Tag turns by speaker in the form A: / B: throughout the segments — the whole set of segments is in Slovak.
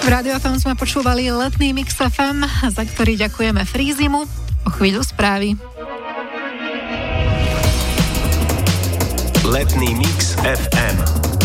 A: V Rádiu FM sme počúvali letný Mix FM, za ktorý ďakujeme Freezimu. O chvíľu správy.
B: Letný Mix FM.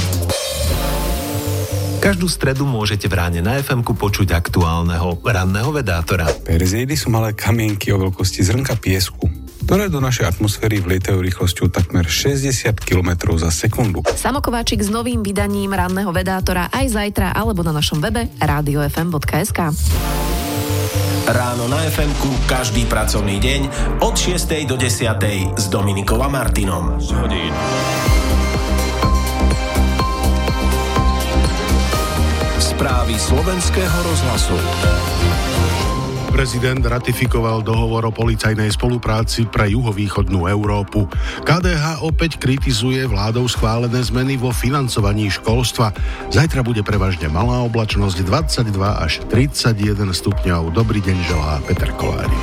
B: Každú stredu môžete v ráne na FM-ku počuť aktuálneho ranného vedátora.
C: Perzeidy sú malé kamienky o veľkosti zrnka piesku, ktoré do našej atmosféry vlietajú rýchlosťou takmer 60 km za sekundu.
D: Samo Kováčik s novým vydaním ranného vedátora aj zajtra alebo na našom webe radiofm.sk.
B: Ráno na FM-ku každý pracovný deň od 6. do 10. s Dominikou a Martinom. Správy slovenského rozhlasu.
E: Prezident ratifikoval dohovor o policajnej spolupráci pre juhovýchodnú Európu. KDH opäť kritizuje vládou schválené zmeny vo financovaní školstva. Zajtra bude prevažne malá oblačnosť 22 až 31 stupňov. Dobrý deň želá Peter Kolárik.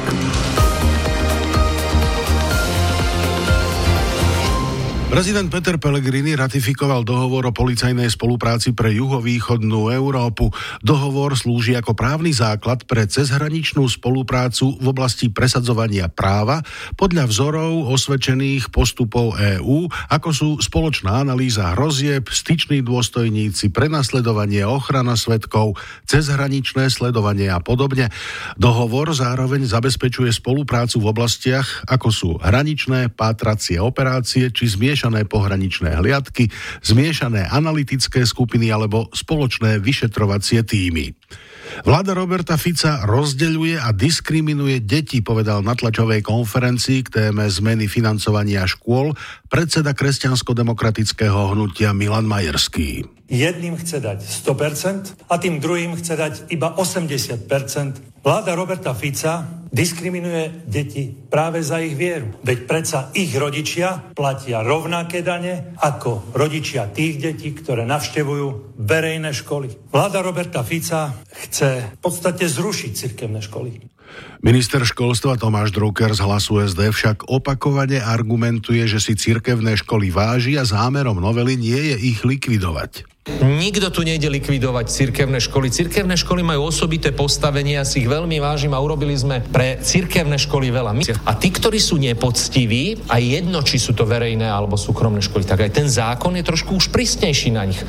E: Prezident Peter Pellegrini ratifikoval dohovor o policajnej spolupráci pre juhovýchodnú Európu. Dohovor slúži ako právny základ pre cezhraničnú spoluprácu v oblasti presadzovania práva podľa vzorov osvedčených postupov EÚ, ako sú spoločná analýza hrozieb, styční dôstojníci, prenasledovanie, ochrana svedkov, cezhraničné sledovanie a podobne. Dohovor zároveň zabezpečuje spoluprácu v oblastiach, ako sú hraničné pátracie operácie či zmiešané pohraničné hliadky, zmiešané analytické skupiny alebo spoločné vyšetrovacie tímy. Vláda Roberta Fica rozdeľuje a diskriminuje deti, povedal na tlačovej konferencii k téme zmeny financovania škôl predseda kresťansko-demokratického hnutia Milan Majerský.
F: Jedným chce dať 100% a tým druhým chce dať iba 80%. Vláda Roberta Fica diskriminuje deti práve za ich vieru. Veď predsa ich rodičia platia rovnaké dane ako rodičia tých detí, ktoré navštevujú verejné školy. Vláda Roberta Fica chce v podstate zrušiť cirkevné školy.
E: Minister školstva Tomáš Drucker z Hlasu SD však opakovane argumentuje, že si cirkevné školy váži a zámerom novely nie je ich likvidovať.
G: Nikto tu nejde likvidovať cirkevné školy. Cirkevné školy majú osobité postavenie, ja si ich veľmi vážim a urobili sme pre cirkevné školy veľa. A tí, ktorí sú nepoctiví, a jedno, či sú to verejné alebo súkromné školy, tak aj ten zákon je trošku už prísnejší na nich.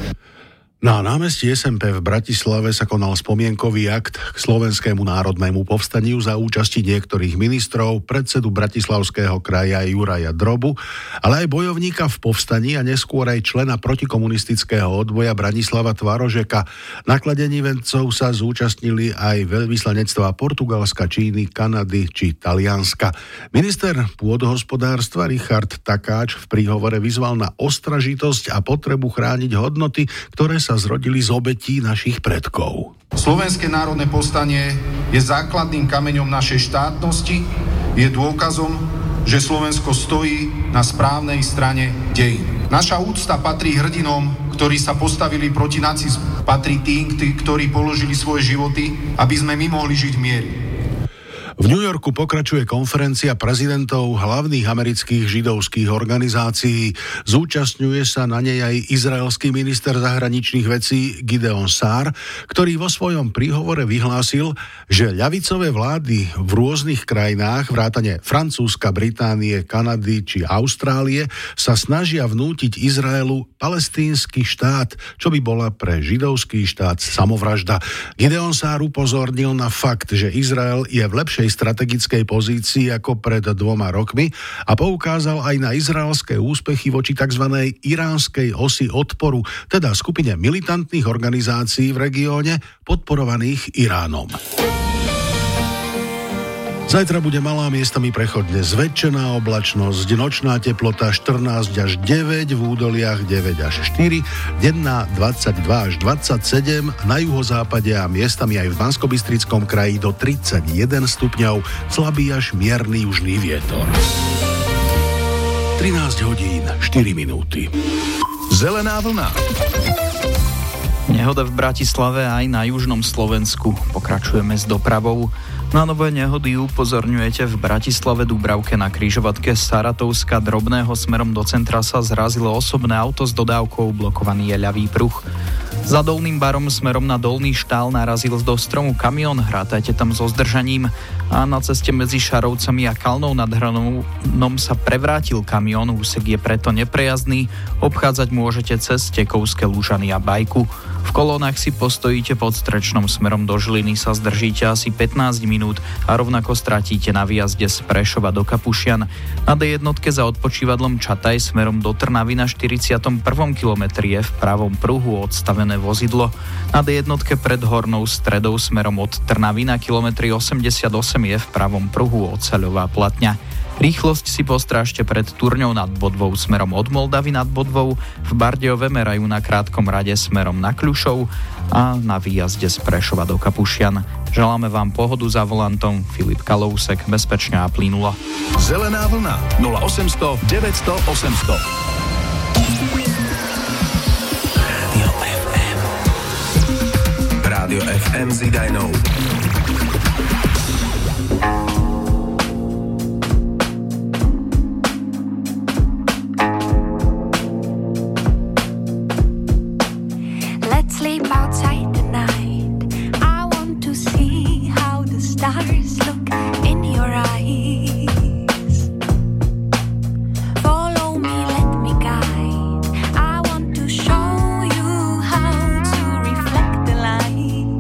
E: Na námestí SMP v Bratislave sa konal spomienkový akt k Slovenskému národnému povstaniu za účasti niektorých ministrov, predsedu Bratislavského kraja Juraja Drobu, ale aj bojovníka v povstaní a neskôr aj člena protikomunistického odboja Branislava Tvarožeka. Na kladení vencov sa zúčastnili aj veľvyslanectvá Portugalska, Číny, Kanady či Talianska. Minister pôdohospodárstva Richard Takáč v príhovore vyzval na ostražitosť a potrebu chrániť hodnoty, ktoré sa zrodili z obetí našich predkov.
H: Slovenské národné povstanie je základným kameňom našej štátnosti, je dôkazom, že Slovensko stojí na správnej strane dejín. Naša úcta patrí hrdinom, ktorí sa postavili proti nacizmu. Patrí tým, ktorí položili svoje životy, aby sme my mohli žiť v mieri.
E: V New Yorku pokračuje konferencia prezidentov hlavných amerických židovských organizácií. Zúčastňuje sa na nej aj izraelský minister zahraničných vecí Gideon Sár, ktorý vo svojom príhovore vyhlásil, že ľavicové vlády v rôznych krajinách, vrátane Francúzska, Británie, Kanady či Austrálie, sa snažia vnútiť Izraelu palestínsky štát, čo by bola pre židovský štát samovražda. Gideon Sár upozornil na fakt, že Izrael je v lepšej strategickej pozícii ako pred 2 rokmi a poukázal aj na izraelské úspechy voči tzv. Iránskej osi odporu, teda skupine militantných organizácií v regióne podporovaných Iránom. Zajtra bude malá, miestami prechodne zväčšená oblačnosť, nočná teplota 14 až 9, v údoliach 9 až 4, denná 22 až 27, na juhozápade a miestami aj v Banskobystrickom kraji do 31 stupňov, slabý až mierny južný vietor. 13 hodín 4 minúty.
B: Zelená vlna.
I: Nehoda v Bratislave aj na južnom Slovensku. Pokračujeme s dopravou. Na nové nehody upozorňujete v Bratislave Dúbravke na križovatke Saratovska Drobného smerom do centra sa zrazilo osobné auto s dodávkou, blokovaný je ľavý pruh. Za Dolným Barom smerom na Dolný Štál narazil do stromu kamión, hrátajte tam so zdržaním. A na ceste medzi Šarovcami a Kalnou nad Hronom sa prevrátil kamión, úsek je preto neprejazdný, obchádzať môžete cez Tekovské Lužany a Bajku. V kolónach si postojíte pod Strečnom smerom do Žiliny, sa zdržíte asi 15 minút a rovnako stratíte na výjazde z Prešova do Kapušian. Na D1 za odpočívadlom Čataj smerom do Trnavy na 41. kilometri je v pravom pruhu odstavené vozidlo. Na D1 pred Hornou Stredou smerom od Trnavy na kilometri 88 je v pravom pruhu Oceľová platňa. Rýchlosť si postrážte pred Turňou nad Bodvou smerom od Moldavy nad Bodvou, v Bardejove merajú na krátkom rade smerom na Kľušov a na výjazde z Prešova do Kapušian. Želáme vám pohodu za volantom. Filip Kalousek, bezpečne a plynulo.
B: Zelená vlna 0800 900 800. Rádio FM s Idajnou.
J: Sleep outside tonight. I want to see how the stars look in your eyes. Follow me, let me guide. I want to show you how to reflect the light.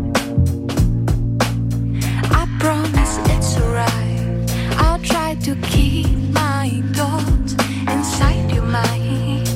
J: I promise it's alright. I'll try to keep my thoughts inside your mind.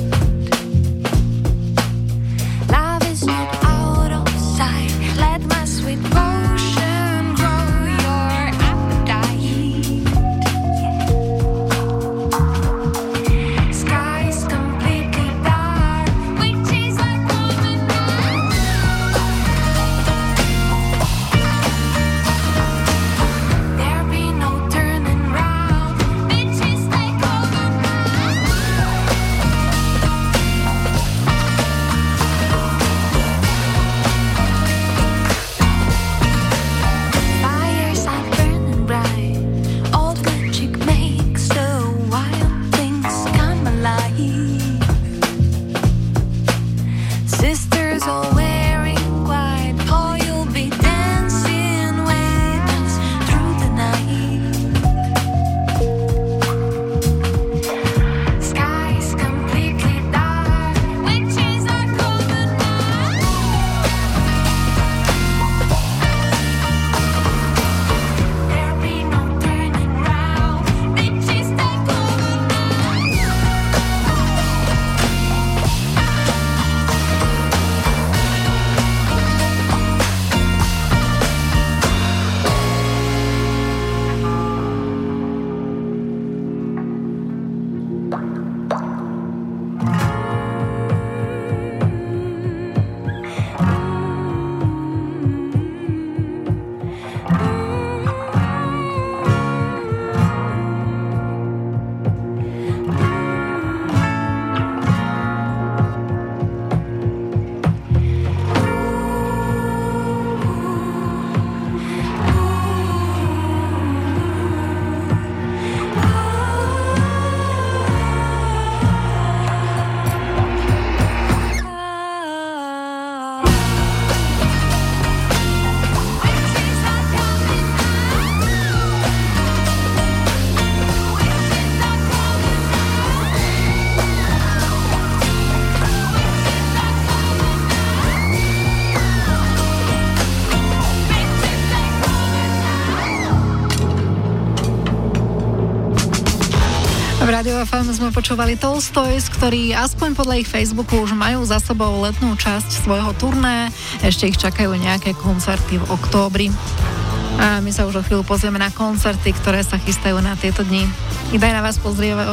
A: V Rádiu FM sme počúvali Tolstoys, ktorí aspoň podľa ich Facebooku už majú za sebou letnú časť svojho turné. Ešte ich čakajú nejaké koncerty v októbri. A my sa už o chvíľu pozrieme na koncerty, ktoré sa chystajú na tieto dni. Idajna vás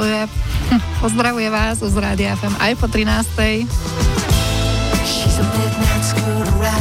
A: pozdravuje vás z Rádia FM aj po 13.